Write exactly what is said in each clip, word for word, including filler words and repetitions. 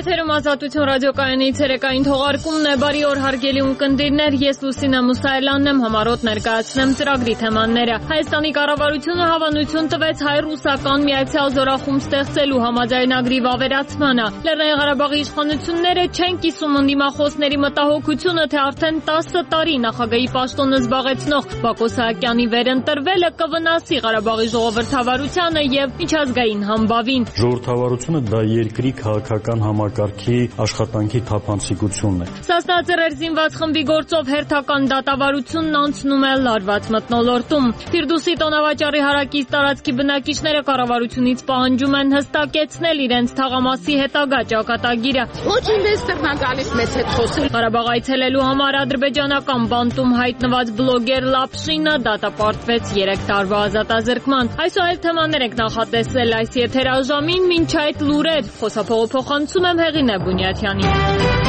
Եթերում Ազատություն ռադիոկայանի ցերեկային թողարկումն է։ Բարի օր հարգելի ունկնդիրներ, ես Լուսինե Մուսայելյանն եմ, համառոտ ներկայացնեմ ծրագրի թեմաները։ Հայաստանի կառավարությունը հավանություն տվեց հայ-ռուսական միացյալ զորախումբ ստեղծելու համաձայնագրի վավերացմանը։ Լեռնային Ղարաբաղի իշխանությունները չեն կիսում ընդդիմախոսների մտահոգությունը, թե արդեն տասը տարի նախագահի պաշտոնը զբաղեցնող Բակո Սահակյանի վերընտրվելը կվնասի Ղարաբաղի ժողովրդավարությանը եւ միջազգային համբավին։ Ժողովրդավարությունը դա երկրի քաղաքական համակարգի աշխատանքի թափանցիկությունն է։ Սասնա Ծռեր զինված խմբի գործով հերթական դատավարությունն անցնում է լարված մթնոլորտում։ Ֆիրդուսի տոնավաճառի հարակից տարածքի բնակիչները կառավարությունից պահանջում են հստակեցնել իրենց թաղամասի հետագա ճակատագիրը։ Ոչ ինվեստորն է գալիս մեծ հետ խոսել։ Ղարաբաղ այցելելու համար ադրբեջանական բանտում հայտնված բլոգեր Լապշինը դատապարտվեց երեք տարվա ազատազրկման։ Այսօր այլ թեմաներ ենք նախատեսել այս եթերաժամին, մինչ այդ լուրեր խոսափողը փոխանցում եմ Հեղինե Բունյաթյանին։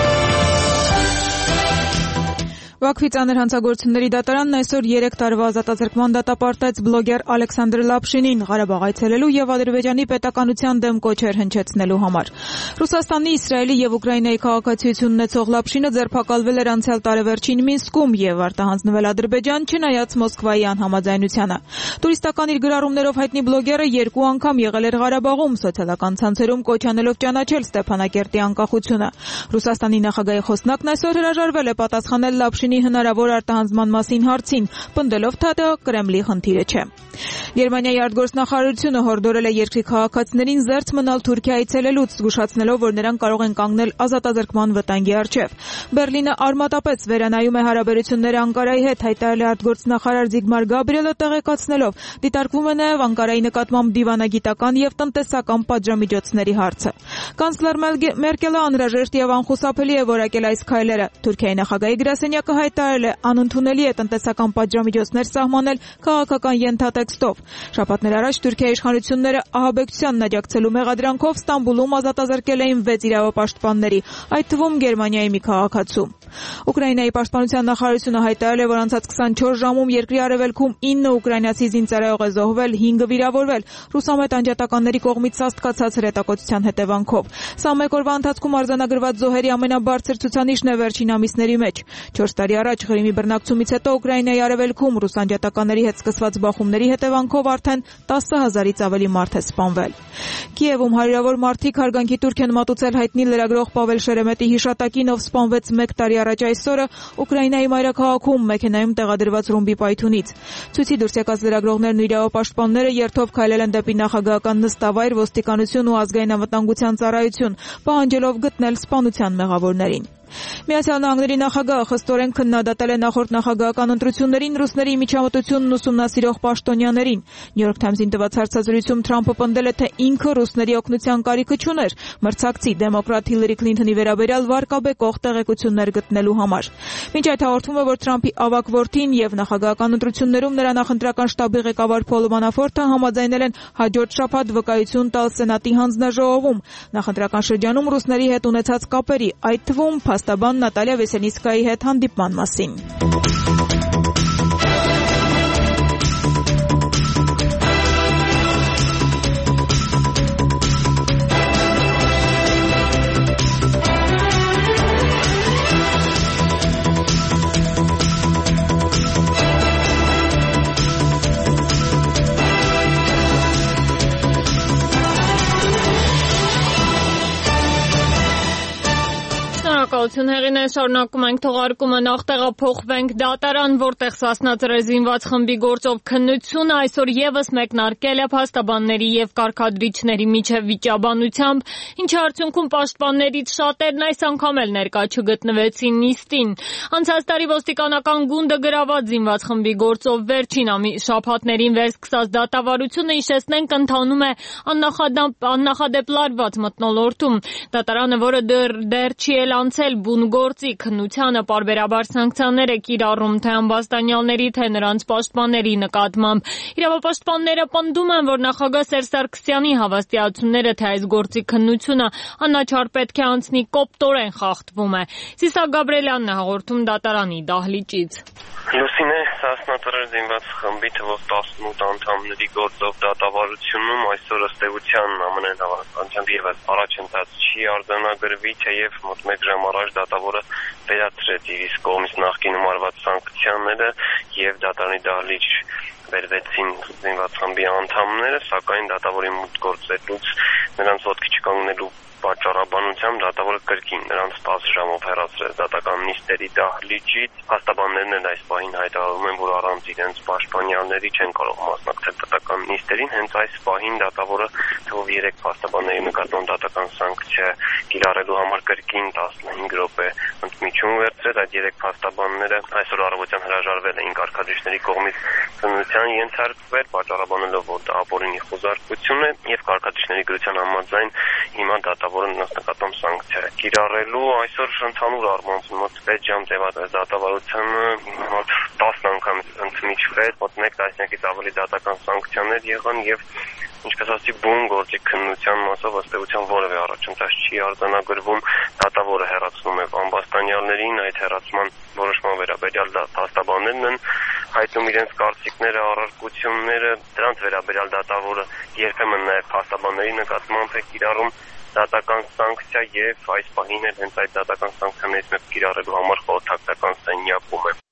Բաքվի ծանր հանցագործությունների դատարանն այսօր երեք տարվա ազատազրկման դատապարտեց բլոգեր Ալեքսանդր Լապշինին Ղարաբաղ այցելելու եւ Ադրբեջանի պետականության դեմ կոչեր հնչեցնելու համար։ Ռուսաստանի, Իսրայելի եւ Ուկրաինայի քաղաքացիություն ունեցող Լապշինը ձերբակալվել էր անցյալ տարեվերջին Մինսկում եւ արտահանձնվել Ադրբեջան, չնայած Մոսկվայի անհամաձայնությանը։ Տուրիստական իր գրառումներով հայտնի բլոգերը երկու անգամ եղել էր Ղարաբաղում, սոցիալական ցանցերում կոչ անելով ճանաչել Ստեփանակերտի անկախությունը։ Ռուսաստանի նախագահի խոսնակն այսօր հրաժարվել է պատասխանել Լապշինի հնարավոր արտահանձնման մասին հարցին, պնդելով, թե դա Կրեմլի խնդիրը չէ։ Գերմանիայի արտգործնախարարությունը հորդորել է երկրի քաղաքացիներին զերծ մնալ Թուրքիա այցելելուց, զգուշացնելով, որ նրանք կարող են կանգնել ազատազրկման վտանգի առջև։ Բերլինը արմատապեց վերանայում է հարաբերությունները Անկարայի հետ, հայտարարել է արտգործնախարար Զիգմար Գաբրիելը, տեղեկացնելով, դիտարկվում է նաև Անկարայի նկատմամբ դիվանագիտական եւ տնտեսական պատժամիջոցների հարցը։ Կանցլեր Մերկելը անհրաժեշտ եւ անխուսափելի է որակել այս քայլերը։ Թուրքիայի նախագահի գրասենյակը հայտարարել է, անընդունելի է տնտեսական պատժամիջոցներ սահմանել քաղաքական ենթատեքստով։ Շաբաթներ առաջ Թուրքիայի իշխանությունները ահաբեկչությանն աջակցելու մեղադրանքով Ստամբուլում ազատազրկել էին վեց իրավապաշտպանների, այդ թվում Գերմանիայի մի քաղաքացու։ Ուկրաինայի պաշտպանության նախարարությունը հայտարարել է, որ անցած քսանչորս ժամում երկրի արևելքում ինը ուկրաինացի զինծառայող է զոհվել, հինգը վիրավորվել ռուսամետ անջատականների կողմից սաստկացած հրետակոծության հետևանքով։ Սա մեկ օրվա ընթացքում արձանագրված զոհերի ամենաբարձր ցուցանիշն է վերջին ամիսների մեջ։ Չորս տարի առաջ Ղրիմի բռնակցումից հետո Ուկրաինայի արևելքում ռուս անջատականների հետ սկսված բախումների հետևանքով արդեն տասը հազարից ավելի մարդ է սպանվել։ Կիևում հարյուրավոր մարդիկ հարգանքի տուրք են մատուցել հայտնի լրագրող Պավել Շերեմետի հիշատակին, ով սպանվեց մեկ տարի առաջ այսօրը Ուկրաինայի մայրաքաղաքում մեքենայում տեղադրված ռումբի պայթյունից։ Ցույցի դուրս եկած լրագրողներն ու իրավապաշտպանները երթով քայլել են դեպի նախագահական նստավայր, ոստիկանություն ու ազգային անվտանգության ծառայություն, պահանջելով գտնել սպանության մեղավորներին։ Միացյալ Նահանգների նախագահը խստորեն քննադատել է նախորդ նախագահական ընտրություններին ռուսների միջամտությունն ուսումնասիրող պաշտոնյաներին։ New York Times-ին տված հարցազրույցում Թրամփը պնդել է, թե ինքը ռուսների օգնության կարիքը չուներ մրցակցի դեմոկրատ Հիլարի Քլինթոնի վերաբերյալ վարկաբեկող տեղեկություններ գտնելու համար։ Մինչ այդ հաղորդվում է, որ Թրամփի ավագ որդին եւ նախագահական ընտրություններում նրա նախընտրական շտաբի ղեկավար Փոլ Մանաֆորտը համաձայնել են հաջորդ շաբաթ վկայություն տալ Սենատի հանձնաժողովում նախընտրական շրջանում ռուսների հետ ունեցած կապերի, այդ թվում Փաստաբան Նատալիա Վեսենիսկայի հետ հանդիպման մասին։ Շնորհակալություն Հեղինե, շարունակում ենք թողարկումը, նախ տեղափոխվենք դատարան, որտեղ Սասնա Ծռեր զինված խմբի գործով քննությունը այսօր եւս մեկնարկել է փաստաբանների եւ կարգադրիչների միջև վիճաբանությամբ, ինչի արդյունքում պաշտպաններից շատերն այս անգամ էլ ներկա չգտնվեցին նիստին։ Անցած տարի ոստիկանական գունդը գրաված զինված խմբի գործով վերջին շաբաթներին վերսկսած դատավարությունը, հիշեցնենք, ընթանում է աննախադեպ լարված մթնոլորտում։ Դատարանը, որը դեռ չի էլ անցել կիրառել բուն գործի քննությանը պարբերաբար սանկցիաներ է կիրառում թե ամբաստանյալների, թե նրանց պաշտպանների նկատմամբ։ Իրավապաշտպանները պնդում են, որ նախագահ Սերժ Սարգսյանի հավաստիացումները, թե այս գործի քննությունը անաչառ պետք է անցնի, կոպտորեն խախտվում է։ Սիսակ Գաբրելյանն է հաղորդում դատարանի դահլիճից։ Լուսինե Սասնատրեր զինված խմբի թվով տասնութ անդամների գործով դատավարությունում այսօր ըստ էության ԱՄՆ հավաքականությամբ ևս առաջընթաց չի արձանագրվի, թեև մոտ մեկ ժամ առաջ դատավորը վերացրեց իր իսկ կողմից նախկինում արված սանկցիաները եւ դատարանի դահլիճ վերվեցին զինված խմբի անդամները, սակայն դատավորի մուտք գործելուց նրանց ոտքի չկանգնելու պատճառաբանությամբ դատավորը կրկին նրանց տասը ժամով հեռացրեց դատական նիստերի դահլիճից։ Փաստաբաններն էլ այս պահին հայտարարում են, որ առանց իրենց պաշտպանյալների չեն կարող մասնակցել դատական նիստերին, հենց այս պահին դատավորը թվով երեք փաստաբանների նկատմամբ դատական սանկցիա կիրառելու համար կրկին տասնհինգ րոպե ընդմիջում վերցրեց։ Այդ երեք փաստաբանները այսօր առավոտյան հրաժարվել էին կարգադիչների կողմից քննության ենթարկվել, պատճառաբանելով, որ դա ապօրինի խոզարկություն է եւ կարգադիչների գրության համաձայն հիմա դատավորը նրանց նկատմամբ սանկցիա է կիրառելու։ Այսօր ընդհանուր առմամբ մոտ վեց ժամ տևած դատավարությունը մոտ տասն անգամ ընդմիջվեց, մոտ մեկ տասնյակից ավելի դատական սանկցիաներ եղան եւ ինչպես ասացի, բուն գործի քննության մասով ըստ էության որևէ առաջընթաց չի արձանագրվում, դատավորը հեռացնում է ամբաստանյալներին, այդ հեռացման որոշման վերաբերյալ փաստաբաններն են հայտնում իրենց կարծիքները, առարկությունները, դրանց վերաբերյալ դատավորը երբեմն նաև փաստաբանների նկատմամբ է կիրառում դատական սանկցիա եւ այս պահին էլ հենց այդ դատական սանկցիաներից մեկ կիրառելու համար խորհրդական սենյակում է։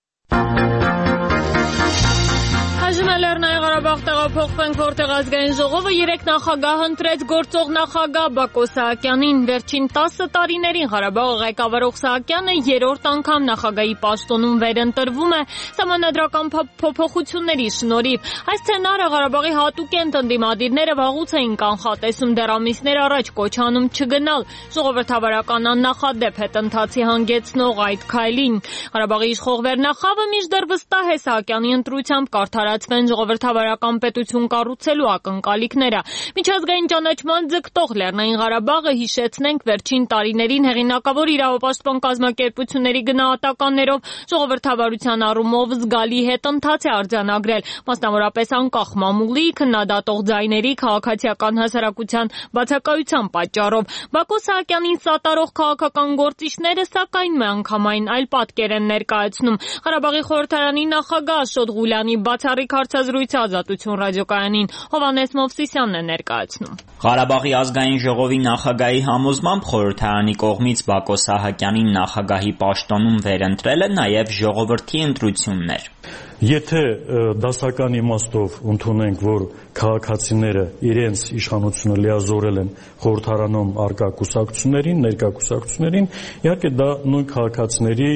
Այժմ Լեռնային Ղարաբաղ տեղափոխվենք, որտեղ ազգային ժողովը երեք նախագահ ընտրեց գործող նախագահ Բակո Սահակյանին։ Վերջին տասը տարիներին Ղարաբաղը ղեկավարող Սահակյանը երրորդ անգամ նախագահի պաշտոնում վերընտրվում է սահմանադրական փոփոխությունների շնորհիվ։ Այս սցենարը Ղարաբաղի հատուկենտ ընդդիմադիրները վաղուց էին կանխատեսում, դեռ ամիսներ առաջ կոչ անում չգնալ ժողովրդավարական աննախադեպ հետընթացի հանգեցնող այդ քայլին։ Ղարաբաղի իշխող վերնախավը մինչդեռ վստահ է Սահակյանի ընտրությամբ կարդարացվեն ժողովրդավարական պետություն կառուցելու ակնկալիքները։ Միջազգային ճանաչման ձգտող Լեռնային Ղարաբաղը, հիշեցնենք, վերջին տարիներին հեղինակավոր իրավապաշտպան կազմակերպությունների գնահատականներով ժողովրդավարության առումով զգալի հետընթաց է արձանագրել, մասնավորապես անկախ մամուլի, քննադատող ձայների, քաղաքացիական հասարակության բացակայության պատճառով։ Բակո Սահակյանին սատարող քաղաքական գործիչները, սակայն միանգամայն այլ պատկեր են ներկայացնում։ Ղարաբաղի խորհրդարանի նախագահ Աշոտ Ղուլյանի բացառիկ հարցազրույցը Ազատություն ռադիոկայանին Հովհաննես Մովսիսյանն է ներկայացնում։ Ղարաբաղի ազգային ժողովի նախագահի համոզմամբ խորհրդարանի կողմից Բակո Սահակյանին նախագահի պաշտոնում վերընտրելը նաև ժողովրդի ընտրությունն էր։ Եթե դասական իմաստով ընդունենք, որ քաղաքացիները իրենց իշխանությունը լիազորել են խորհրդարանում առկա կուսակցություններին, ներկա կուսակցություններին, իհարկե դա նույն քաղաքացիների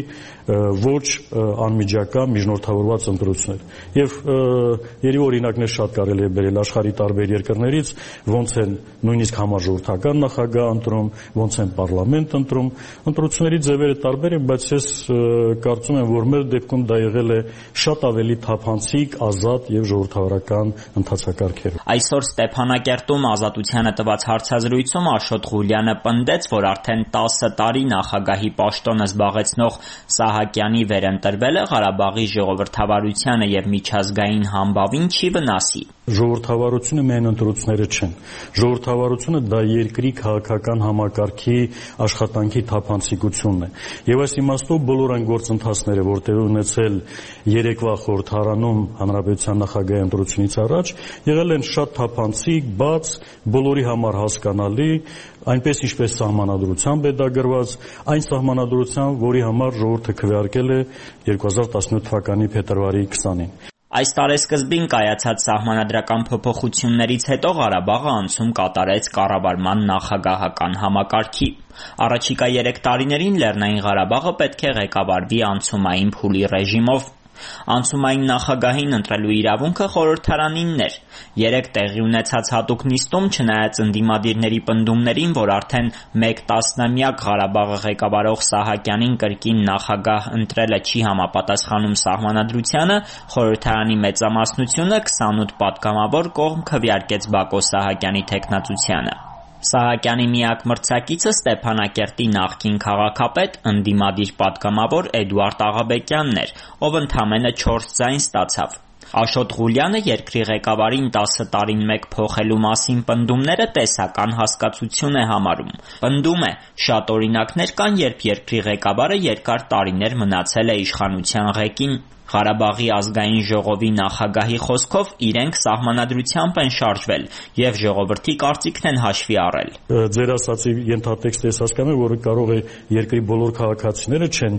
ոչ անմիջական միջնորդավորված ընտրություններ։ Եվ երևի օրինակներ շատ կարելի է բերել աշխարհի տարբեր երկրներից, ոնց են նույնիսկ համաժողովրդական նախագահ ընտրում, ոնց են պարլամենտ ընտրում, ընտրությունների ձևերը տարբեր են, բայց ես կարծում եմ, որ մեր դեպքում դա եղել է շատ ավելի թափանցիկ, ազատ եւ ժողովրդավարական ընթացակարգեր։ Այսօր Ստեփանակերտում Ազատությանը տված հարցազրույցում Աշոտ Ղուլյանը պնդեց, որ արդեն տասը տարի նախագահի պաշտոնը զբաղեցնող Սահակյանի վերընտրվելը Ղարաբաղի ժողովրդավարությանը եւ միջազգային համբավին չի վնասի։ Ժողովրդավարությունը միայն ընտրությունները չեն։ Ժողովրդավարությունը դա երկրի քաղաքական համակարգի աշխատանքի թափանցիկությունն է։ Եվ այս իմաստով բոլոր այն գործընթացները, որ տեղի ունեցել երեկվա խորհրդարանում հանրապետության նախագահի ընտրությունից առաջ, եղել են շատ թափանցիկ, բաց, բոլորի համար հասկանալի, այնպես ինչպես սահմանադրությամբ է դա գրված, այն սահմանադրությամբ, որի համար ժողովուրդը քվեարկել է երկու հազար տասնյոթ թվականի փետրվարի քսանին։ Այս տարեսկզբին կայացած սահմանադրական փոփոխություններից հետո Ղարաբաղը անցում կատարեց կառավարման նախագահական համակարգի։ Առաջիկա երեք տարիներին Լեռնային Ղարաբաղը պետք է ղեկավարվի անցումային փուլի ռեժիմով։ Անցումային նախագահին ընտրելու իրավունքը խորհրդարանինն էր։ Երեք տեղի ունեցած հատուկ նիստում, չնայած ընդդիմադիրների պնդումներին, որ արդեն մեկ տասնամյակ Ղարաբաղը ղեկավարող Սահակյանին կրկին նախագահ ընտրելը չի համապատասխանում սահմանադրությանը, խորհրդարանի մեծամասնությունը քսանութ պատգամավոր կողմ քվեարկեց Բակո Սահակյանի թեկնածությանը։ Սահակյանի միակ մրցակիցը Ստեփանակերտի նախկին քաղաքապետ, ընդդիմադիր պատգամավոր Էդուարդ Աղաբեկյանն էր, ով ընդամենը չորս ձայն ստացավ։ Աշոտ Ղուլյանը երկրի ղեկավարին տասը տարին մեկ փոխելու մասին պնդումները տեսական հասկացություն է համարում։ Պնդում է, շատ օրինակներ կան, երբ երկրի ղեկավարը երկար տարիներ մնացել է իշխանության ղեկին։ Ղարաբաղի ազգային ժողովի նախագահի խոսքով իրենք սահմանադրությամբ են շարժվել եւ ժողովրդի կարծիքն են հաշվի առել։ Ձեր ասացի ենթատեքստը ես հասկանում եմ, որ կարող է երկրի բոլոր քաղաքացիները չեն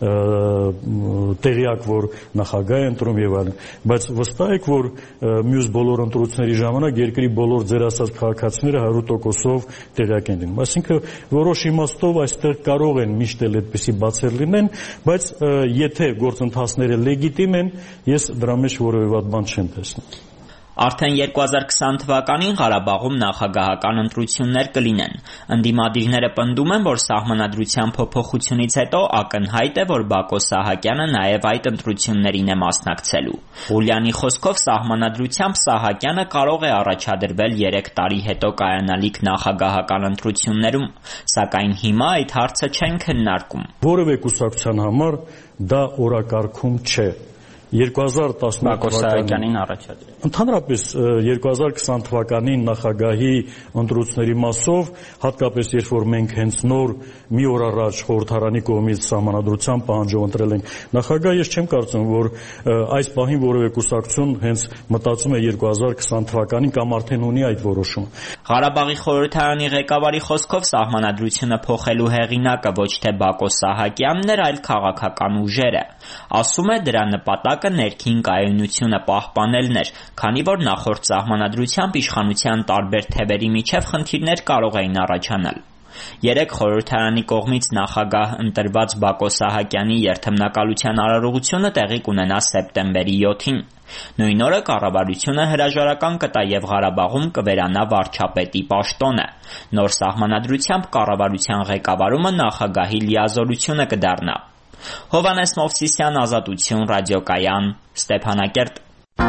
տեղյակ, որ նախագահ է ընտրում եւ այլն, բայց վստահ եք, որ մյուս բոլոր ընտրությունների ժամանակ երկրի բոլոր ձեր ասած քաղաքացիները հարյուր տոկոսով տեղյակ են լինում։ Այսինքն որոշ իմաստով այստեղ կարող են միշտ էլ այդպեսի բացեր լինեն, բայց եթե գործընթացները լեգիտիմ են, ես դրա մեջ որևէ վատ բան չեմ տեսնում։ Արդեն երկու հազար քսան թվականին Ղարաբաղում նախագահական ընտրություններ կլինեն։ Ընդդիմադիրները պնդում են, որ սահմանադրության փոփոխությունից հետո ակնհայտ է, որ Բակո Սահակյանը նաև այդ ընտրություններին է մասնակցելու։ Ղուլյանի խոսքով սահմանադրությամբ Սահակյանը կարող է առաջադրվել երեք տարի հետո կայանալիք նախագահական ընտրություններում, սակայն հիմա այդ հարցը չեն քննարկում։ Որևէ կուսակցության համար դա օրակարգում չէ։ երկու հազար տասնութ թվականին առաջադրել։ Ընդհանրապես երկու հազար քսան թվականին նախագահի ընտրությունների մասով, հատկապես երբ որ մենք հենց նոր մի օր առաջ խորհրդարանի կողմից սահմանադրության պահանջով ընտրել ենք նախագահ, ես չեմ կարծում, որ այս պահին որևէ կուսակցություն հենց մտածում է երկու հազար քսան թվականին կամ արդեն ունի այդ որոշումը։ Ղարաբաղի խորհրդարանի ղեկավարի խոսքով սահմանադրությունը փոխելու հեղինակը ոչ թե Բակո Սահակյանն էր, այլ քաղաքական ուժերը։ Ասում է, դրա նպատակը ներքին կայունությունը պահպանելն էր, քանի որ նախորդ սահմանադրությամբ իշխանության տարբեր թևերի միջև խնդիրներ կարող էին առաջանալ։ Երեք խորհրդարանի կողմից նախագահ ընտրված Բակո Սահակյանի երթմնակալության արարողությունը տեղի կունենա սեպտեմբերի յոթին։ Նույն օրը կառավարությունը հրաժարական կտա եւ Ղարաբաղում կվերանա վարչապետի պաշտոնը։ Նոր սահմանադրությամբ կառավարության ղեկավարումը նախագահի լիազորությունը կդառնա։ Հովհաննես Մովսիսյան, Ազատություն, ռադիոկայան, Ստեփանակերտ։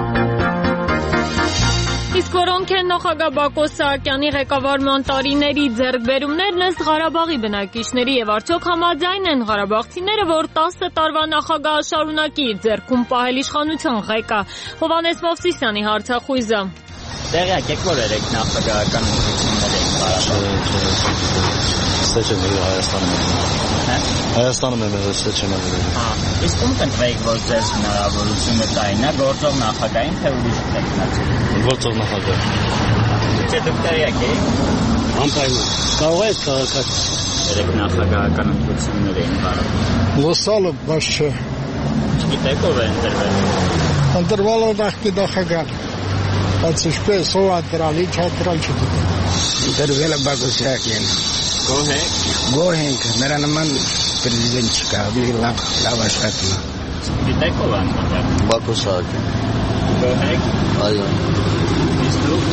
Իսկ որոնք են նախագահ Բակո Սահակյանի ղեկավարման տարիների ձեռքբերումներն ըստ Ղարաբաղի բնակիչների եւ արդյոք համաձայն են ղարաբաղցիները, որ տասը տարվա նախագահը շարունակի իր ձեռքում պահել իշխանության ղեկը։ Հովհաննես Մովսիսյանի հարցախույզը։ Տեղյակ եք, որ երեք նախագահական ընտրություններ էին Ղարաբաղում։ Ստեչեն Հայաստանում։ Հայաստանում եմ եղել Ստեչենը։ Հա, իսկ ում կընտրեիք, որ ձեզ հնարավորությունը տային, նա գործող նախագահին թե ուրիշ տեխնացի։ Գործող նախագահ։ Չէ, դուք տեղյակ եք։ Անպայման։ Կարող է քաղաքացի։ Երեք նախագահական ընտրություններ էին Ղարաբաղում։ Լսալը, բայց չէ։ Չգիտեք ով է ընտրվել։ Ընտրվել է նախկին նախագահ։ Բայց ինչպես ով ընտրալ, ինչ ընտրալ չգիտեմ։ Ընտրվել է Բակո Սահակյանը։ Գոհ եք։ Գոհ ենք, նրա նման պրեզիդենտ չկա, լավ լավ աշխատում է։ Գիտեք ով է ընտրվել։ Բակո Սահակյան։ Գոհ եք։ Այո։ Իսկ դուք։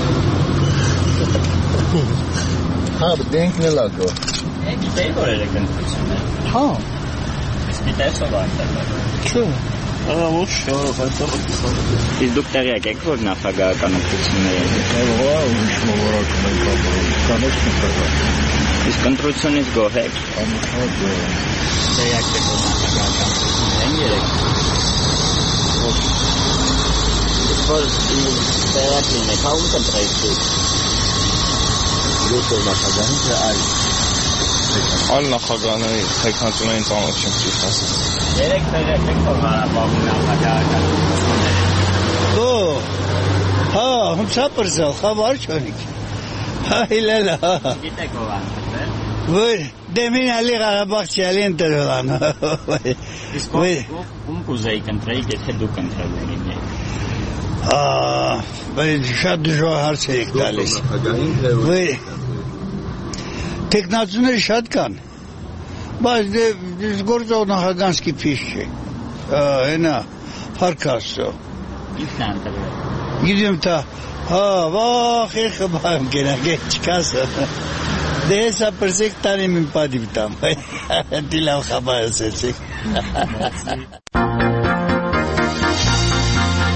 Հա, դենքն էլ ակո։ Գիտեք որ երեք ընտրություններ։ Հա։ Իսկ գիտեք ով է ընտրվել։ Չէ։ Ահա ոչ, այդտեղ։ Իսկ դուք տեղյակ եք որ նախագահական ընտրություններ են։ Ահա, ուրիշ մովարակում են կապել։ Կանոց նախագահ։ Իսկ ընտրությունից գոհ եք։ Ահա, գոհ։ Տեղյակ եք որ նախագահական ընտրություններ են երեք։ Որ տեղյակ լինեք, հա ում կընտրեիք դուք։ Յոթ նախագահին թե այլ։ Այլ նախագահների թեկնածուներին ծանոթ չեմ ճիշտ ասած։ Երեք տեղյակ եք որ Ղարաբաղում նախագահական ընտրություններ են։ Դո, հա, հմսապրզալ, խավար չորիք։ Հա, իլելա, հա։ Գիտեք ով է ընտրվել։ Որ դեմին ալի Ղարաբաղցի ալի ընտրվել ան։ Իսկ ում կուզեիք ընտրեիք, եթե դուք ընտրվել լինեիք։ Ահա, բայց շատ դժվար հարց եք տալիս։ Որ տեխնացուները շատ կան, բայց գործող նախագահանքի փիշ չէ։ Հենա, Փարքասո։ Ինքն է ընտրվել։ Գիտեմ թա, հա, վախ, ეხը բայմ կենակ, է չկասը։ Դե հեսա պրսեք տանի մին պադիվ տամ, դիլավ խաբա ասեցեք։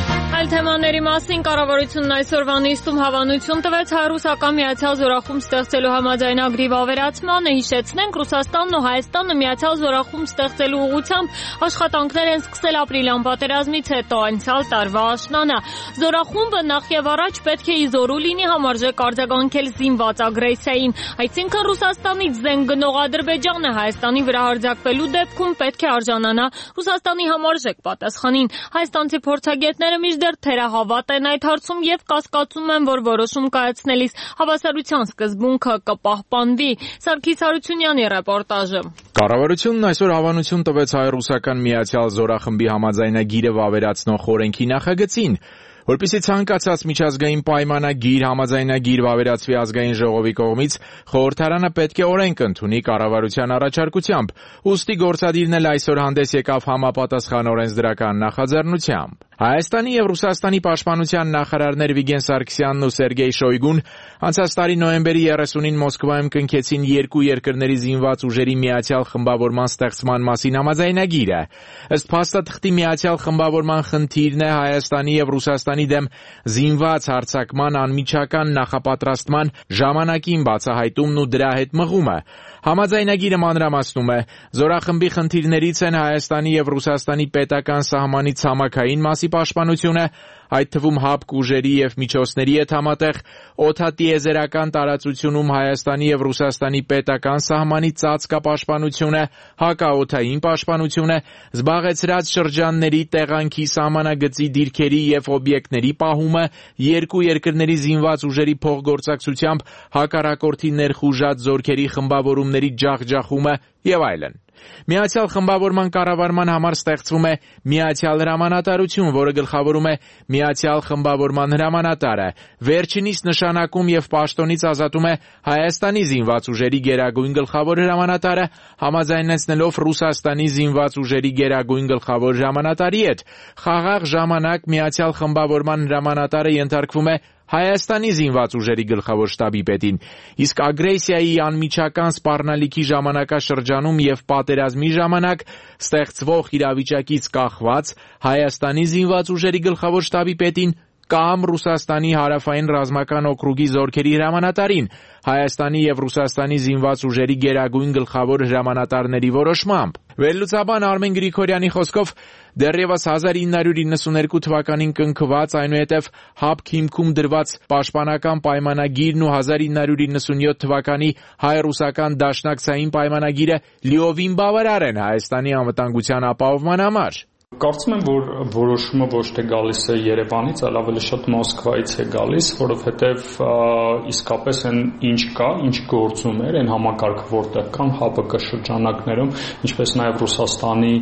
Այլ թեմաների մասին կառավարությունն այսօրվա նիստում հավանություն տվեց հայ-ռուսական միացյալ զորախումբ ստեղծելու համաձայնագրի վավերացմանը։ Հիշեցնենք, Ռուսաստանն ու Հայաստանը միացյալ զորախումբ ստեղծելու ուղղությամբ աշխատանքներ են սկսել ապրիլյան պատերազմից հետո, անցյալ տարվա աշնանը։ Զորախումբը նախ եւ առաջ պետք է իզորու լինի համարժեք արձագանքել զինված ագրեսիային, այսինքն Ռուսաստանից զենք գնող Ադրբեջանը Հայաստանի վրա հարձակվելու դեպքում պետք է արժանանա Ռուսաստանի համարժեք պատասխանին։ Հայաստանցի փորձագետները մինչդեռ թերահավատ են այդ հարցում եւ կասկածում են, որ որոշում կայացնելիս հավասարության սկզբունքը կպահպանվի։ Սարգիս Հարությունյանի ռեպորտաժը։ Կառավարությունն այսօր հավանություն տվեց հայ-ռուսական միացյալ զորախմբի համաձայնագիրը վավերացնող օրենքի նախագծին, որպեսզի ցանկացած միջազգային պայմանագիր համաձայնագիր վավերացվի ազգային ժողովի կողմից, խորհրդարանը պետք է օրենք ընդունի կառավարության առաջարկությամբ, ուստի գործադիրն էլ այսօր հանդես եկավ համապատասխան օրենսդրական նախաձեռնությամբ։ Հայաստանի եւ Ռուսաստանի պաշտպանության նախարարներ Վիգեն Սարգսյանն ու Սերգեյ Շոյգուն անցած տարի նոյեմբերի երեսունին Մոսկվայում կնքեցին երկու երկրների զինված ուժերի միացյալ խմբավորման ստեղծման մասին համաձայնագիրը։ Ըստ փաստաթղթի միացյալ խմբավորման խնդիրն է Հայաստանի եւ Ռուսաստանի դեմ զինված հարձակման անմիջական նախապատրաստման ժամանակին բացահայտումն ու դրա հետ մղումը։ Համաձայնագիրը մանրամասնում է, զորախմբի խնդիրներից են Հայաստանի եւ Ռուսաստանի պետական սահմանի ցամաքային մասի պաշտպանությունը, այդ թվում հապկ ուժերի եւ միջոցների հետ համատեղ օդատիեզերական տարածությունում Հայաստանի եւ Ռուսաստանի պետական սահմանի ծածկապաշտպանությունը, հակաօդային պաշտպանությունը, զբաղեցրած շրջանների տեղանքի սահմանագծի դիրքերի եւ օբյեկտների պահումը, երկու երկրների զինված ուժերի փոխգործակցությամբ հակառակորդի ներխուժած զորքերի խմբավորումների ջախջախումը եւ այլն։ Միացյալ խմբավորման կառավարման համար ստեղծվում է միացյալ հրամանատարություն, որը գլխավորում է միացյալ խմբավորման հրամանատարը, վերջինիս նշանակում եւ պաշտոնից ազատում է Հայաստանի զինված ուժերի գերագույն գլխավոր հրամանատարը, համաձայնեցնելով Ռուսաստանի զինված ուժերի գերագույն գլխավոր հրամանատարի հետ։ Խաղաղ ժամանակ միացյալ խմբավորման հրամանատարը ենթարկվում է Հայաստանի զինված ուժերի գլխավոր շտաբի պետին, իսկ ագրեսիայի անմիջական սպառնալիքի ժամանակաշրջանում եւ պատերազմի ժամանակ ստեղծվող իրավիճակից կախված Հայաստանի զինված ուժերի գլխավոր շտաբի պետին կամ Ռուսաստանի հարավային ռազմական օկրուգի զորքերի հրամանատարին, Հայաստանի եւ Ռուսաստանի զինված ուժերի գերագույն գլխավոր հրամանատարների որոշմամբ։ Վերլուծաբան Արմեն Գրիգորյանի խոսքով դեռևս հազար ինը հարյուր իննսուններկու թվականին կնքված, այնուհետև հապկ հիմքում դրված պաշտպանական պայմանագիրն ու հազար ինը հարյուր իննսունյոթ թվականի հայ-ռուսական դաշնակցային պայմանագիրը լիովին բավարար են Հայաստանի անվտանգության ապահովման համար։ Կարծում եմ, որ որոշումը ոչ թե գալիս է Երևանից, այլ ավելի շատ Մոսկվայից է գալիս, որովհետև իսկապես այն ինչ կա, ինչ գործում էր, այն համակարգը որտեղ կան ՀԱՊԿ շրջանակներում, ինչպես նաև Ռուսաստանի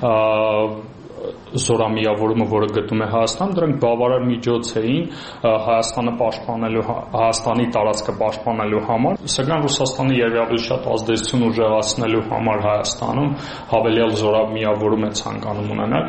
զորամիավորումը, որը գտնում է Հայաստան, դրանք բավարար միջոց էին Հայաստանը պաշտպանելու, Հայաստանի տարածքը պաշտպանելու համար, սակայն Ռուսաստանը երբևէ շատ ազդեցություն ուժեղացնելու համար Հայաստանում հավելյալ զորամիավորում է ցանկանում ունենալ։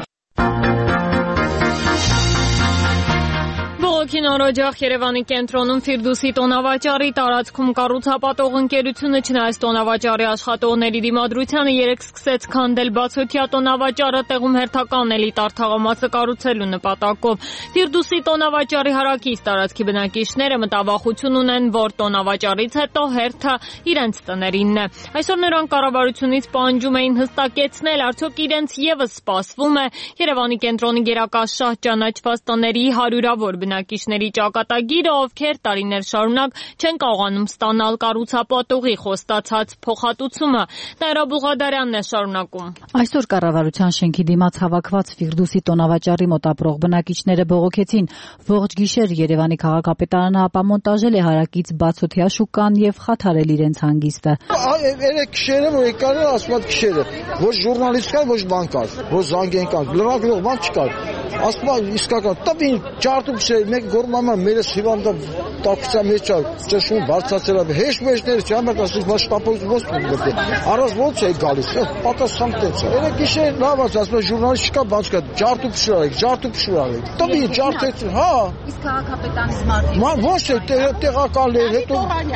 Բողոքին առաջ Երևանի կենտրոնում Ֆիրդուսի տոնավաճառի տարածքում կառուցապատող ընկերությունը չնայած տոնավաճառի աշխատողների դիմադրությանը երեկ սկսեց քանդել բացօթյա տոնավաճառը տեղում հերթական էլիտար թաղամասը կառուցելու նպատակով։ Ֆիրդուսի տոնավաճառի հարակից տարածքի բնակիչները մտավախություն ունեն, որ տոնավաճառից հետո հերթը իրենց տներինն է։ Այսօր նրանք կառավարությունից պահանջում էին հստակեցնել, արդյոք իրենց եւս սպասվում է Երևանի կենտրոնի գերակա շահ ճանաչված տների հարյուրավոր բնակիչների ճակատագիրը, ովքեր տարիներ շարունակ չեն կարողանում ստանալ կառուցապատողի խոստացած փոխհատուցումը։ Նաիրա Բուղադարյանն է շարունակում։ Այսօր կառավարության շենքի դիմաց հավաքված Ֆիրդուսի տոնավաճառի մոտ ապրող բնակիչները բողոքեցին։ Ողջ գիշեր Երևանի քաղաքապետարանը ապամոնտաժել է հարակից բացօթյա շուկան եւ խաթարել իրենց հանգիստը։ Երեք գիշերը որ եկան ասված գիշերը, ոչ ժուրնալիստ կար, ոչ բան կար, ոչ զանգեն կար, լրագրող բան չկար։ Ասում իսկական տվին ջարդուք մեկ գորմամա մերս հիվանդը տակցա մեջ ճշում բարձրացել է հեշ մեջներ չի ամեն ասում ոչ շտապոց ոչ գտե առանց ո՞նց է գալիս պատասխան տեց երեք գիշեր լավ ասում ժուրնալիստ չկա բան չկա ջարդուք շուրայ ջարդուք շուրայ տվին ջարդեց հա իսկ քաղաքապետարանի զմարտի ոչ է տեղական լեր հետո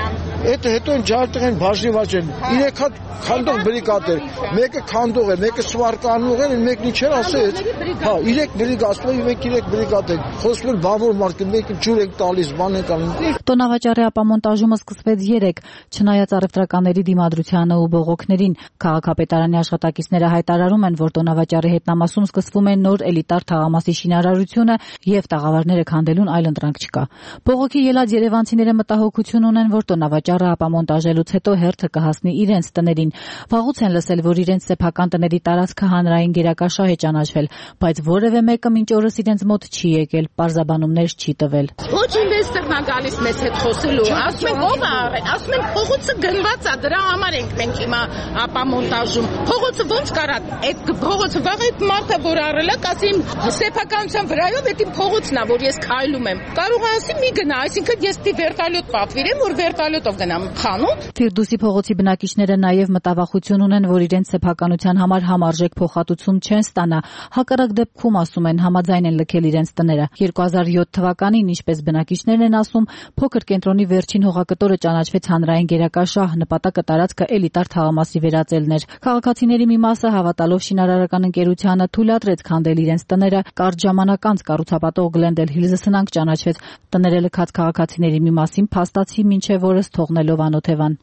Այդ հետո են ջարդեղեն բաժնի վաճեն։ Երեք հատ քանդող բրիգադ էր։ Մեկը քանդող է, մեկը սվարկանող է, մեկն ինչ էր ասեց։ Հա, երեք բրիգադ, ասում են երեք բրիգադ է։ Խոսում են բավոր մարդ, մեկը ջուր են տալիս, բան են տալիս։ Տոնավաճառի ապամոնտաժումը սկսվեց երեկ, չնայած առևտրականների դիմադրությանը ու բողոքներին։ Քաղաքապետարանի աշխատակիցները հայտարարում են, որ տոնավաճառի հետնամասում սկսվում է նոր էլիտար թաղամասի շինարարությունը եւ տաղավարները քանդելուն այլ ընտրանք չկա։ Բողոքի ելած երևանցիները մտահոգություն ունեն, որ տոնավաճառը ապամոնտաժելուց հետո հերթը կհասնի իրենց տներին։ Վաղուց են լսել, որ իրենց սեփական տների տարածքը հանրային գերակաշահ է ճանաչվել, բայց որևէ մեկը մինչ օրս իրենց մոտ չի եկել, պարզաբանումներ չի տվել։ Ոչ ինվեստորն է գալիս մեզ հետ խոսելու, ասում են ով է արել, ասում են փողոցը գնված է, դրա համար ենք մենք հիմա ապամոնտաժում։ Փողոցը ոնց կարա, այդ փողոցը վաղ այդ մարդը որ արել է, ասին սեփականության վրայով այդ իմ փողոցն է, որ ես քայլում եմ։ Կարող է ասի մի գնա, այսինքն ես դի վերտալյոտ պատվիրեմ, որ վերտալյոտով գնամ խանութ։ Ֆիրդուսի փողոցի բնակիչները նաև մտավախություն ունեն, որ իրենց սեփականության համար համարժեք փոխհատուցում չեն ստանա։ Հակառակ դեպքում, ասում են, համաձայն են լքել իրենց տները։ երկու հազար յոթ թվականին, ինչպես բնակիչներն են ասում, փոքր կենտրոնի վերջին հողակտորը ճանաչվեց հանրային գերակաշահ, նպատակը տարածքը էլիտար թաղամասի վերածելն էր։ Քաղաքացիների մի մասը, հավատալով շինարարական ընկերությանը, թույլատրեց քանդել իրենց տները։ Կարճ ժամանակ անց կառուցապատող Glendale Hills-ը սնանկ ճանաչվեց։ Տները լքած քաղաքացիների մի մասին փաստացի մինչև օրս թողնելով անօթևան։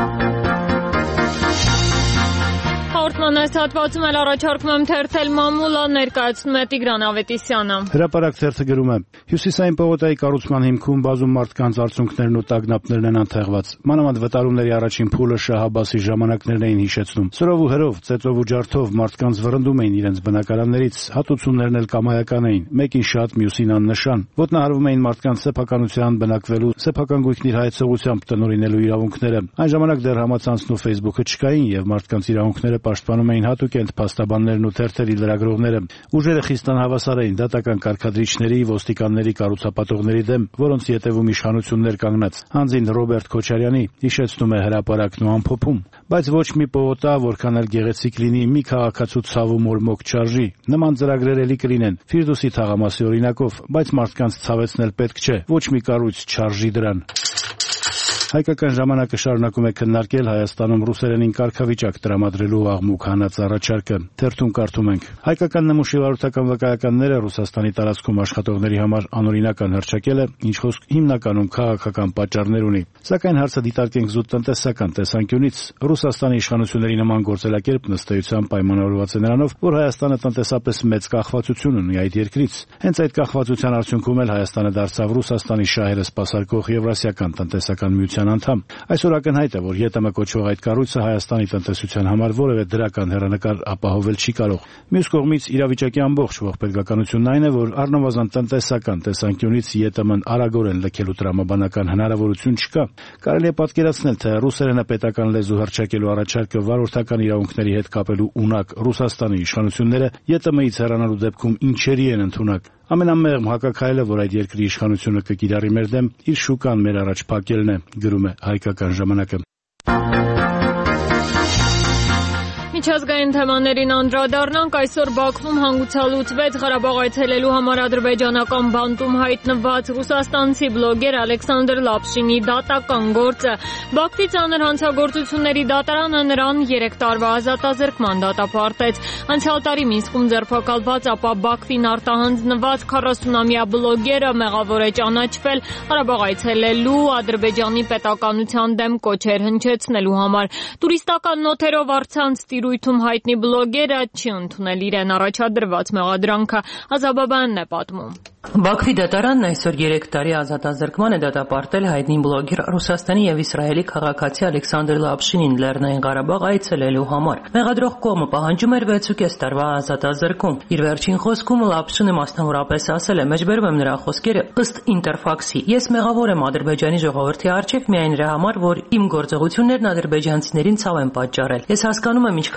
Հաղորդման այս հատվածում էլ առաջարկում եմ թերթել մամուլը, ներկայացնում է Տիգրան Ավետիսյանը։ Հրապարակ թերթը գրում է. Հյուսիսային պողոտայի կառուցման հիմքում բազում մարդկանց արցունքներն ու տագնապներն են անթեղված։ Մանավանդ վտարումների առաջին փուլը Շահ Աբբասի ժամանակներն էին հիշեցնում։ Սրով ու հրով, ծեծով ու ջարդով մարդկանց վռնդում էին իրենց բնակարաններից, հատուցումներն էլ կամայական էին, մեկին շատ, մյուսին աննշան։ Ոտնահարվում էին մարդկանց սեփականության բնակվելու, սեփական գույքն իր հայեցողությամբ տնօրինելու իրավունքները։ Այն ժամանակ դեռ համացանցն ու Facebook-ը չկային եւ մարդկանց իրավունքները պաշտպանում էին հատուկենտ փաստաբաններն ու թերթերի լրագրողները։ Ուժերը խիստ անհավասար էին դատական կարգադրիչների, ոստիկանների, կառուցապատողների դեմ, որոնց ետևում իշխանություններ կանգնած։ Հանձին Ռոբերտ Քոչարյանի հիշեցնում է հրապարակն ու ամփոփում։ Բայց ոչ մի պողոտա, որքան էլ գեղեցիկ լինի, մի քաղաքացու ցավում օրմոք չարժի։ Նման ծրագրեր էլի կլինեն Ֆիրդուսի թաղամասի օրինակով, բայց մարդկանց ցավեցնել պետք չէ։ Ոչ մի կառույց չարժի դրան։ Հայկական ժամանակը շարունակում է քննարկել Հայաստանում ռուսերենին կարգավիճակ տրամադրելու աղմուկ հանած առաջարկը։ Թերթում կարդում ենք. Հայկական նմուշի վարորդական վկայականները Ռուսաստանի տարածքում աշխատողների համար անօրինական հռչակելը, ինչ խոսք հիմնականում քաղաքական պատճառներ ունի։ Սակայն հարցը դիտարկենք զուտ տնտեսական տեսանկյունից։ Ռուսաստանի իշխանությունների նման գործելակերպն ըստ էության պայմանավորված է նրանով, որ Հայաստանը տնտեսապես մեծ կախվածություն ունի այդ երկրից։ Հենց այդ կախվածության արդյունքում էլ Հայաստանը դարձավ Ռուսաստանի շահերը սպասարկող Եվրասիական տնտեսական միության անդամ։ Այսօր ակնհայտ է, որ ԵՏՄ կոչվող այդ կառույցը Հայաստանի տնտեսության համար որևէ դրական հեռանկար ապահովել չի կարող։ Մյուս կողմից իրավիճակի ամբողջ ողբերգականությունն այն է, որ առնվազն տնտեսական տեսանկյունից ԵՏՄ-ն արագորեն լքելու տրամաբանական հնարավորություն չկա։ Կարելի է պատկերացնել, թե ռուսերենը պետական լեզու հռչակելու առաջարկը վարորդական իրավունքների հետ կապելու ունակ Ռուսաստանի իշխանությունները ԵՏՄ-ից հեռանալու դեպքում ինչերի են ընդունակ։ Ամենամեղմ հակաքայլը, որ այդ երկրի իշխանությունը կկիրառի մեր դեմ, իր շուկան մեր առաջ փակելն է, գրում է Հայկական ժամանակը։ Միջազգային թեմաներին անդրադառնանք, այսօր Բաքվում հանգուցալուծվեց Ղարաբաղ այցելելու համար ադրբեջանական բանտում հայտնված ռուսաստանցի բլոգեր Ալեքսանդր Լապշինի դատական գործը։ Բաքվի ծանր հանցագործությունների դատարանը նրան երեք տարվա ազատազրկման դատապարտեց։ Անցյալ տարի Մինսկում ձերբակալված, ապա Բաքվին արտահանձնված քառասունամյա բլոգերը մեղավոր է ճանաչվել Ղարաբաղ այցելելու Ադրբեջանի պետականության դեմ կոչեր հնչեցնելու համար։ Տուրիստական նոթերով առցանց ույթում հայտնի բլոգերը չի ընդունել իրեն առաջադրված մեղադրանքը։ Ազաբաբանն է պատմում։ Բաքվի դատարանն այսօր երեք տարի ազատազրկման է դատապարտել հայտնի բլոգեր Ռուսաստանի եւ Իսրայելի քաղաքացի Ալեքսանդր Լապշինին Լեռնային Ղարաբաղ այցելելու համար։ Մեղադրող կողմը պահանջում էր վեցուկես տարվա ազատազրկում։ Իր վերջին խոսքում Լապշինը մասնավորապես ասել է. «Մեջբերում եմ նրա խոսքերը ըստ Ինտերֆաքսի։ Ես մեղավոր եմ Ադրբեջանի ժողովրդի առջև միայն նրա համար, որ իմ գործողություններն ադրբեջանցիներին ցավ են պատճառել։ Ես հասկանում եմ ինչքան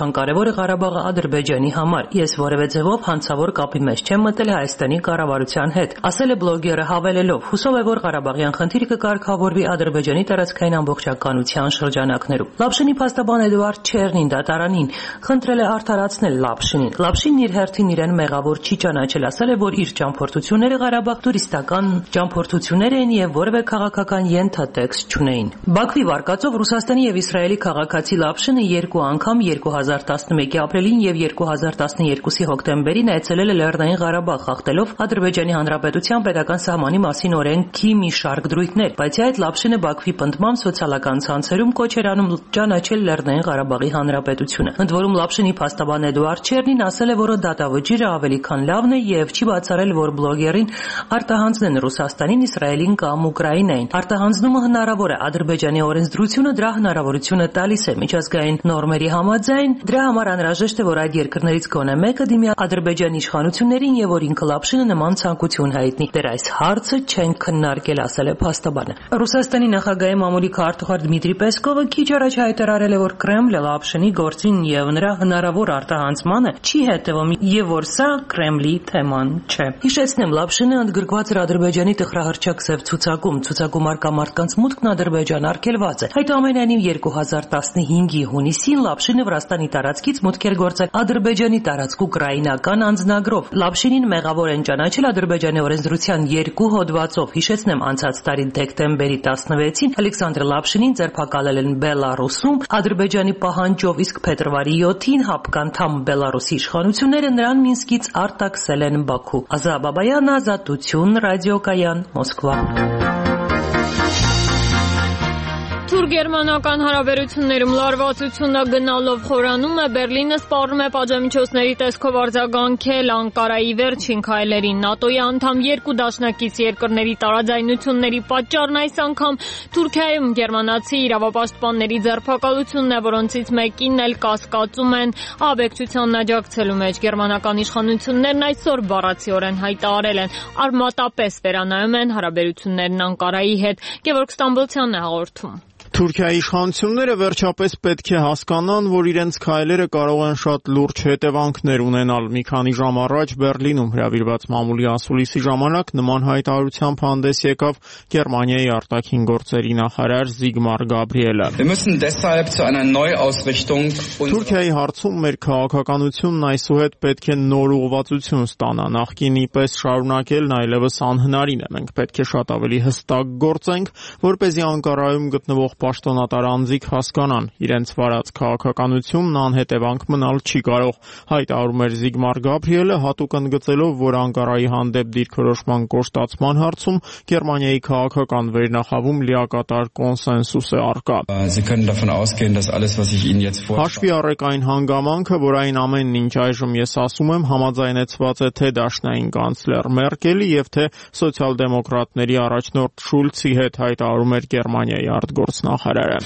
ինչքան կարևոր է Ղարաբաղը Ադրբեջանի համար։ Ես որևէ ձևով հանցավոր կապի մեջ չեմ մտել Հայաստանի կառավարության հետ, ասել է բլոգերը հավելելով. հուսով է, որ Ղարաբաղյան խնդիրը կկարգավորվի Ադրբեջանի տարածքային ամբողջականության շրջանակներում։ Լապշինի փաստաբան Էդուարդ Չերնին դատարանին խնդրել է արդարացնել Լապշինին։ Լապշինն իր հերթին իրեն մեղավոր չի ճանաչել, ասել է, որ իր ճամփորդությունները Ղարաբաղ տուրիստական ճամփորդություններ էին եւ որևէ քաղաքական ենթատեքստ չունեին։ Բաքվի վարկածով Ռուսաստանի եւ Իսրայելի քաղաքացի Լապշինը երկու անգամ երկու հազար տասնմեկի ապրիլին եւ երկու հազար տասներկուսի հոկտեմբերին այցելել է Լեռնային Ղարաբաղ, խախտելով Ադրբեջանի Հանրապետության պետական սահմանի մասին օրենքի մի շարք դրույթներ, բայց այդ Լապշինը Բաքվի պնդմամբ սոցիալական ցանցերում կոչ էր անում ճանաչել Լեռնային Ղարաբաղի Հանրապետությունը։ Ընդ որում Լապշինի փաստաբան Էդուարդ Չերնին ասել է, որ դատավճիռը ավելի քան լավն է եւ չի բացառել, որ բլոգերին արտահանձնեն Ռուսաստանին, Իսրայելին կամ Ուկրաինային։ Արտահանձնումը հնարավոր է, Ադրբեջանի օրենսդրությունը դրա հնարավորությունը տալիս է միջազգային նորմերի համաձայն, դրա համար անհրաժեշտ է, որ այդ երկրներից գոնե մեկը դիմի Ադրբեջանի իշխանություններին եւ որ ինքը Լապշինը նման ցանկություն հայտնի։ Դեռ այս հարցը չեն քննարկել, ասել է փաստաբանը։ Ռուսաստանի նախագահի մամուլի քարտուղար Դմիտրի Պեսկովը քիչ առաջ հայտարարել է, որ Կրեմլը Լապշինի գործին եւ նրա հնարավոր արտահանձնմանը չի հետևում եւ որ սա Կրեմլի թեման չէ։ Հիշեցնեմ, Լապշինը ընդգրկված էր Ադրբեջանի տխրահռչակ սև ցուցակում, ցուցակում արկա մարդկանց մուտքն Ադրբեջան արգելված է։ Այդուամենայնիվ երկու հազար տասնհինգի հունիսին Լապշինը Վրաստանի տարածքից մուտք էր գործել Ադրբեջանի տարածք ուկրաինական անձնագրով։ Լապշինին մեղավոր են ճանաչել Ադրբեջանի օրենսդրության երկու հոդվածով։ Հիշեցնեմ, անցած տարի դեկտեմբերի տասնվեցին Ալեքսանդր Լապշինին ձերբակալել են Բելարուսում Ադրբեջանի պահանջով, իսկ փետրվարի յոթին հապկանդամ Բելարուսի իշխանությունները նրան Մինսկից արտաքսել են Բաքու։ Ազա Բաբայան, Ազատություն, ռադիոկայան, Մոսկվա։ Թուրք-գերմանական հարաբերություններում լարվածությունը գնալով խորանում է, Բերլինը սպառնում է պատժամիջոցների տեսքով արձագանքել Անկարայի վերջին քայլերին։ ՆԱՏՕ-ի անդամ երկու դաշնակից երկրների տարաձայնությունների պատճառն այս անգամ Թուրքիայում գերմանացի իրավապաշտպանների ձերբակալությունն է, որոնցից մեկին էլ կասկածում են աբեկչությանն աջակցելու մեջ։ Գերմանական իշխանություններն այսօր բառացիորեն հայտարարել են, արմատապես վերանայում են հարաբերություններն Անկարայի հետ։ Գևորգ Ստամբոլցյանն է հաղորդում։ Թուրքիայի իշխանությունները վերջապես պետք է հասկանան, որ իրենց քայլերը կարող են շատ լուրջ հետևանքներ ունենալ։ Մի քանի ժամ առաջ Բերլինում հրավիրված մամուլի ասուլիսի ժամանակ նման հայտարարությամբ հանդես եկավ Գերմանիայի արտաքին գործերի նախարար Զիգմար Գաբրիելը։ Թուրքիայի հարցում մեր քաղաքականությունն այսուհետ պետք է նոր ուղղվածություն ստանա։ Նախկինի պես շարունակելն այլևս անհնարին է։ Մենք պետք է շատ ավելի հստակ գործենք, որպեսզի Անկարայում գտնվող պաշտոնատար անձիկ հասկանան, իրենց վարած քաղաքականությունն անհետևանք մնալ չի կարող, հայտարարում էր Զիգմար Գաբրիելը, հատուկ ընդգծելով, որ Անկարայի հանդեպ դիրքորոշման կոշտացման հարցում Գերմանիայի քաղաքական վերնախավում լիակատար կոնսենսուս է առկա։ Հաշվի առեք այն հանգամանքը, որ այն ամենն ինչ այժմ ես ասում եմ, համաձայնեցված է թե դաշնային կանցլեր Մերկելի եւ թե սոցիալ-դեմոկրատների առաջնորդ Շուլցի հետ, հայտարարում էր Գերմանիայի արտգործնախարարը։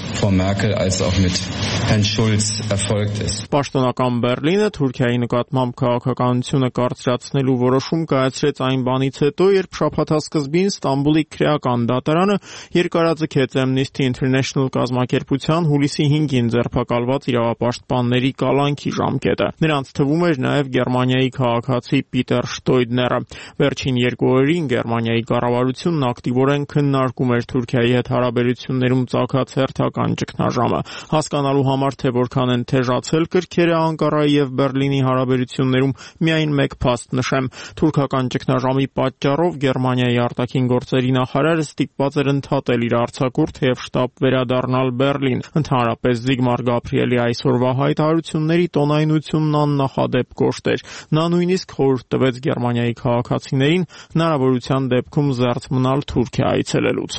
Պաշտոնական Բերլինը Թուրքիայի նկատմամբ քաղաքականությունը կարծրացնելու որոշում կայացրեց այն բանից հետո, երբ շաբաթասկզբին Ստամբուլի քրեական դատարանը երկարաձգեց Amnesty International կազմակերպության հուլիսի հինգին ձերբակալված իրավապաշտպանների կալանքի ժամկետը։ Նրանց թվում էր նաև Գերմանիայի քաղաքացի Պիտեր Շտոյդները։ Վերջին երկու օրերին Գերմանիայի կառավարությունն ակտիվորեն քննարկում էր Թուրքիայի հետ հարաբերություններում ծագած հերթական ճգնաժամը։ Հասկանալու համար, թե որքան են թեժացել կրքերը Անկարայի եւ Բերլինի հարաբերություններում, միայն մեկ փաստ նշեմ։ Թուրքական ճգնաժամի պատճառով Գերմանիայի արտաքին գործերի նախարարը ստիպված էր ընդհատել իր արձակուրդ եւ շտաբ վերադառնալ Բերլին։ Ընդհանրապես Զիգմար Գաբրիելի այսօրվա հայտարարությունների տոնայնությունն աննախադեպ կոշտ էր։ Նա նույնիսկ խորհուրդ տվեց Գերմանիայի քաղաքացիներին հնարավորության դեպքում զերծ մնալ Թուրքիա այցելելուց։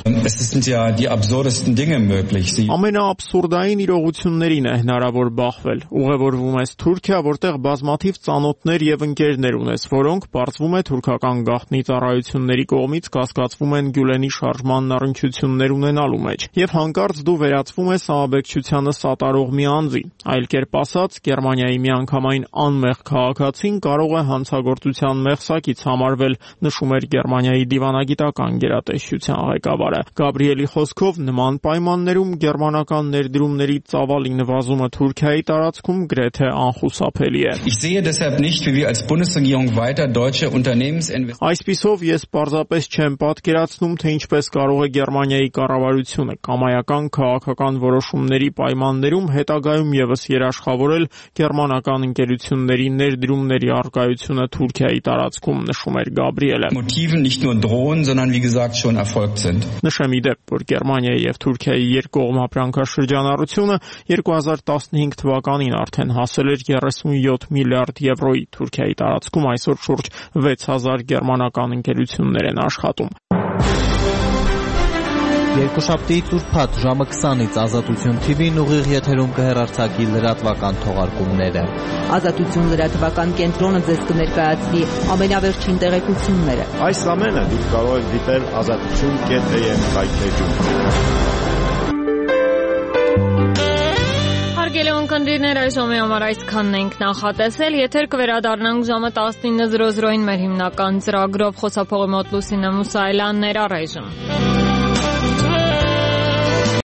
Ամենաաբսուրդային իրողություններին է հնարավոր բախվել։ Ուղևորվում ես Թուրքիա, որտեղ բազմաթիվ ծանոթներ եւ ընկերներ ունես, որոնք պարզվում է թուրքական գաղտնի ծառայությունների կողմից կասկածվում են Գյուլենի շարժման առնչություններ ունենալու մեջ, եւ հանկարծ դու վերածվում ես աբեկչությանը սատարող մի անձի։ Այլ կերպ ասած, Գերմանիայի միանգամայն անմեղ քաղաքացին կարող է հանցագործության մեղսակից համարվել, նշում էր Գերմանիայի դիվանագիտական գերատեսչության ղեկավարը։ Գաբրիելի խոսքով նման պայման պայմաններում գերմանական ներդրումների ծավալի նվազումը Թուրքիայի տարածքում գրեթե անխուսափելի է։ Այսպիսով ես պարզապես չեմ պատկերացնում, թե ինչպես կարող է Գերմանիայի կառավարությունը կամայական քաղաքական որոշումների պայմաններում հետագայում ևս երաշխավորել գերմանական ընկերությունների ներդրումների առկայությունը Թուրքիայի տարածքում, նշում էր Գաբրիելը։ Նշեմ ի դեպ, որ Գերմանիայի եւ Թուրքիայի երկկողմ ապրանքաշրջանառությունը երկու հազար տասնհինգ թվականին արդեն հասել էր երեսունյոթ միլիարդ եվրոյի։ Թուրքիայի տարածքում այսօր շուրջ վեց հազար գերմանական ընկերություններ են աշխատում։ Երկուշաբթի Տուրփաթ ժամը քսանից Ազատություն թի վին ուղիղ եթերում կհեռարձակի լրատվական թողարկումները։ Ազատություն լրատվական կենտրոնը ձեզ կներկայացնի ամենավերջին տեղեկությունները։ Այս ամենը դուք կարող եք դիտել ազատություն կետ էյ էմ կայքեջում։ Հարգելի ունկնդիրներ, այժմի համար այսքանն ենք նախատեսել, եթեր կվերադառնանք ժամը տասնինը զրո զրոյին մեր հիմնական ծրագրով, խոսափողի մոտ Լուսինե Մուսայելյանն էր առայժմ։